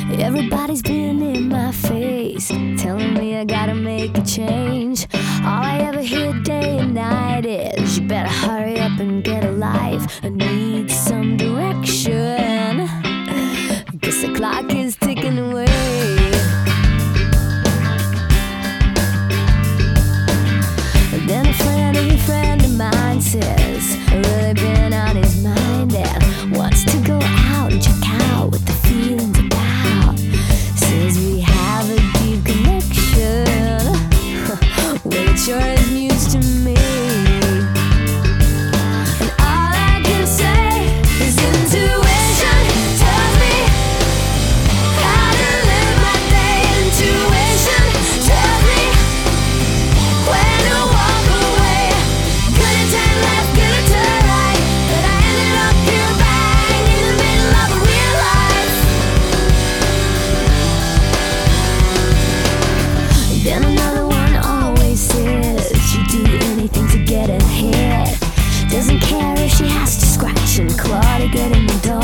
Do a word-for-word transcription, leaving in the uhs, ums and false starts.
Everybody's been in my face, telling me I gotta make a change. All I ever hear day and night is, you better hurry up and get a life. I need some direction, guess the clock is ticking away. Then a friend of a friend of mine says, really been on his mind and wants to go out and check out what the feeling's about. Says we have a deep connection. Well, it sure is news to me. And all I can say is intuition tells me how to live my day. Intuition tells me when to walk away. Gonna turn left, gonna turn right, but I ended up here bang in the middle of a real life. Then another one always says she'd do anything to get ahead. Doesn't care if she has to scratch and claw to get in the door.